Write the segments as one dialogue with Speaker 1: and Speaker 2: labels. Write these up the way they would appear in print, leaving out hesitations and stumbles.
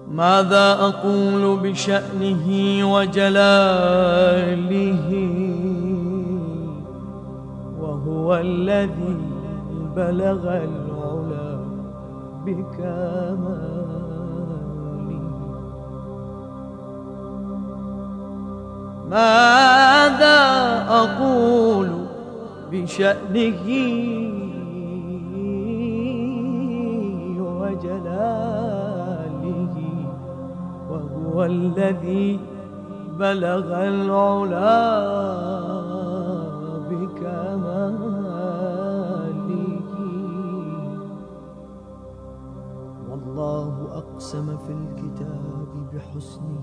Speaker 1: ماذا أقول بشأنه وجلاله وهو الذي بلغ العلا بكماله. ماذا أقول بشأنه وجلاله وهو الذي بلغ العلا بكماله. والله أقسم في الكتاب بحسنه،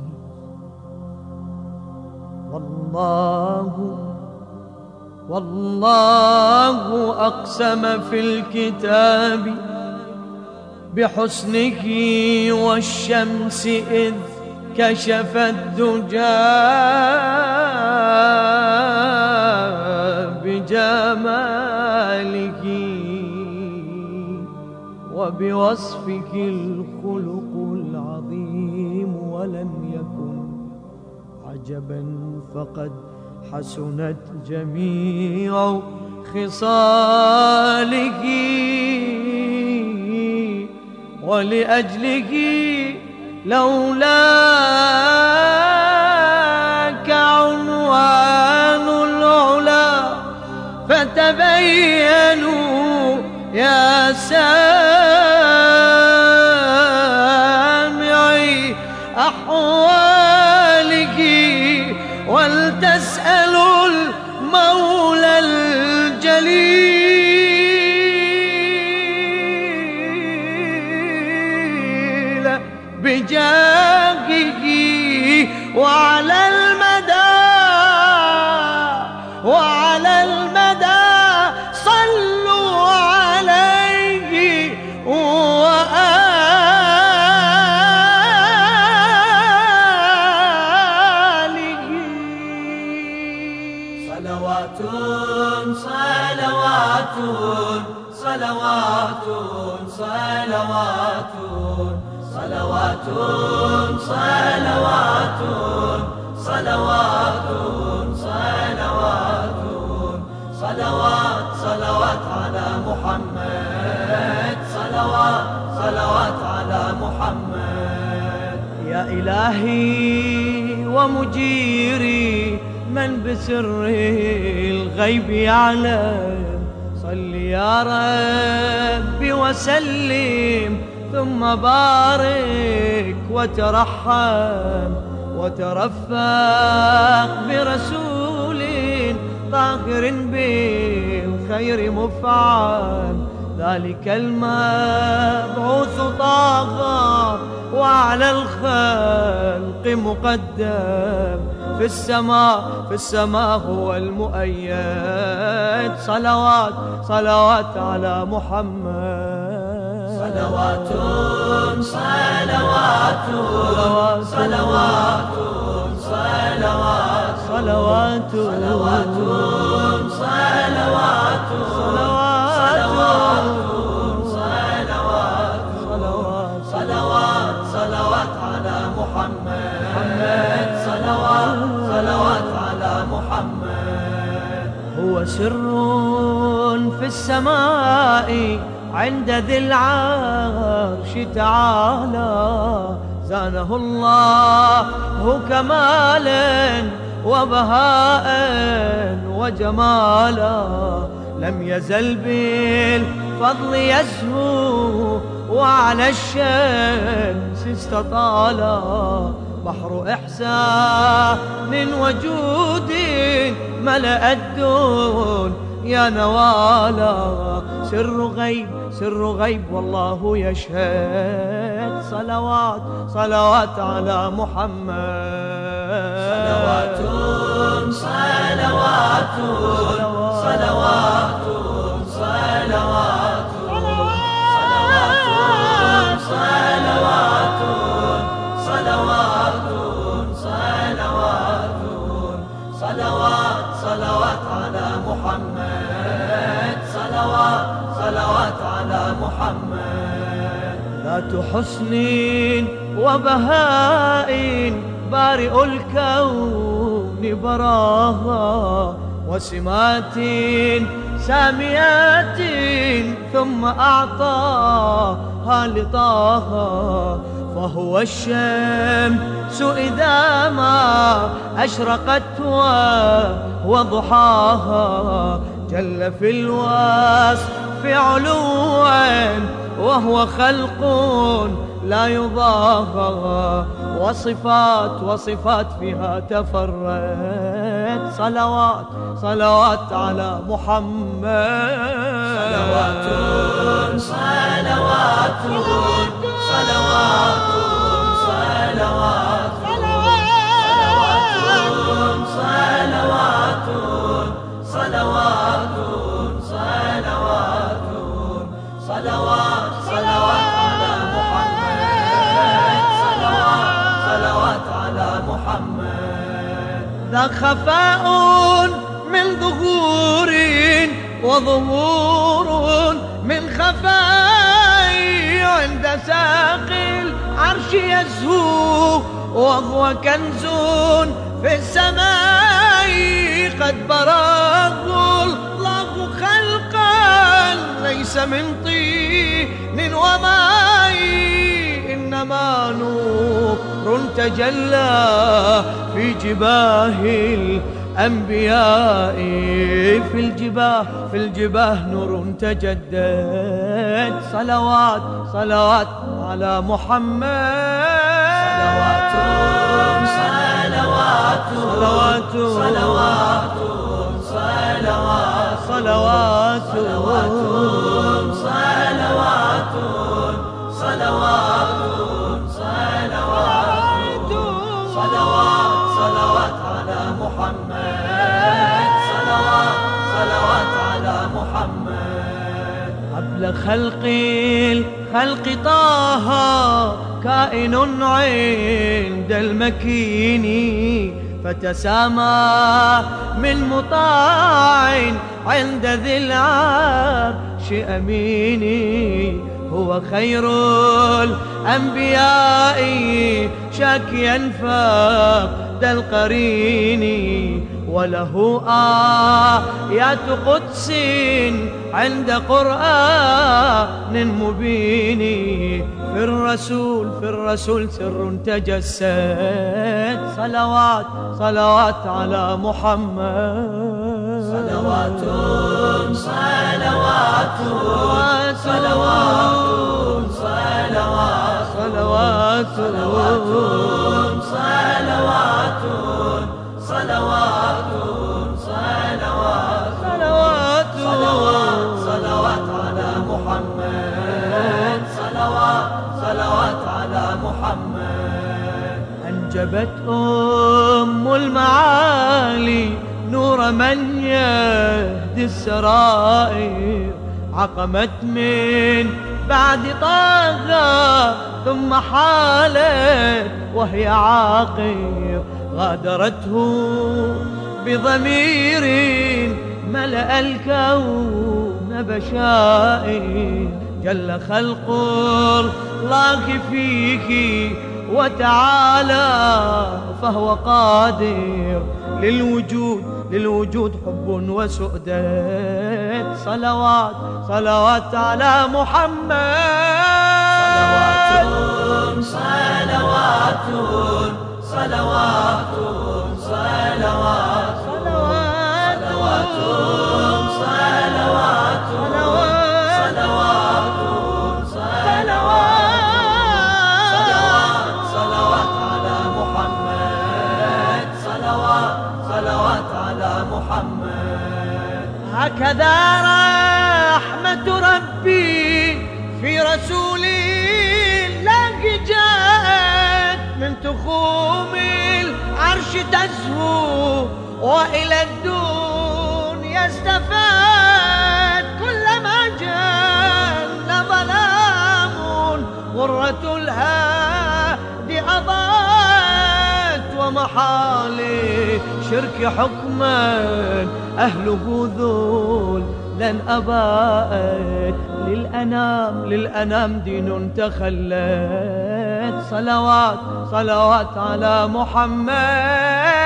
Speaker 1: والله أقسم في الكتاب بحسنه، والشمس إذ كشفت دجى بجماله، وبوصفك الخلق العظيم ولم يكن عجبا، فقد حسنت جميع خصاله. ولأجله لولاك عنوان العلا، فتبينوا يا سامعي أحواله، ولتسألوا المولى الجليل بجاهه. وعلى المدى صلوا عليه وآله. صلوات صلوات صلوات صلوات صلوات صلوات صلوات صلوات صلوات على محمد، صلوات على محمد. يا إلهي ومجيري من بسر الغيب يعلم، صل يا ربي وسلم ثم بارك وترحم وترفق برسول طاهر بالخير مفعم، ذلك المبعوث طه وعلى الخلق مقدم، في السماء هو المؤيد. صلوات على محمد. صلوات صلوات صلوات صلوات صلوات صلوات صلوات صلوات على محمد، صلوات على محمد. هو سر في السماء عند ذي العرش تعالى، زانه الله كمالا وبهاء وجمالا، لم يزل بالفضل يزهو وعلى الشمس استطالا، بحر إحسان وجود ملأ الدنيا نوالا، سر غيب والله يشهد. صلوات على محمد. صلوات صلوات صلوات صلوات صلوات صلوات صلوات على محمد، صلوات على محمد. ذات حسن وبهاء بارئ الكون براها، وسمات ساميات ثم أعطاها لطاها. فهو الشمس إذا ما أشرقت وضحاها، جل في الوصف علوا وهو خلق لا يضاهى، وصفات فيها تفرد. صلوات على محمد.
Speaker 2: صلوات صلوات صلوات صلوات صلوات صلوات صلوات صلوات على محمد. صلوات على محمد.
Speaker 1: ذا خفاء من ظهور وظهور من خفاء، عند ساق العرش يزهو وهو كنز في السماء. قد براه الله خلقا ليس من طين وماء، إنما نور تجلى في جباه الأنبياء. في الجباه نور تجدد. صلوات على محمد.
Speaker 2: صلوات صلوات صلوات صلوات صلوات على محمد. صلوات على محمد.
Speaker 1: قبل خلق طه كائن عند المكين، فتسامى من مطاع عند ذي العرش أمين. هو خير الأنبياء شاكيا فقد القرين، وله آيات قدس عند قرآن مبين. في الرسول سر تجسد. صلوات على محمد.
Speaker 2: صلوات صلوات صلوات صلوات صلوات صلوات صلوات على محمد. صلوات على محمد.
Speaker 1: أنجبت المعالي نور من يهدي السرائر، عقمت من بعد طه ثم حالت وهي عاقر. غادرته بضمير ملأ الكون بشائر. جل خلق الله فيك وتعالى، فهو قادر للوجود حب وسؤدد. صلوات على محمد.
Speaker 2: صلوات صلوات صلوات على محمد. صلوات على محمد.
Speaker 1: هكذا رحمة ربي في رسول الله جاءت، من تخوم العرش تزهو وإلى الدنيا استفاد. كلما جل ظلام غرة الهادي أضاءت، ومحال شرك حكما أهله ذول لن أباءت. للأنام دين تخلت. صلوات على محمد.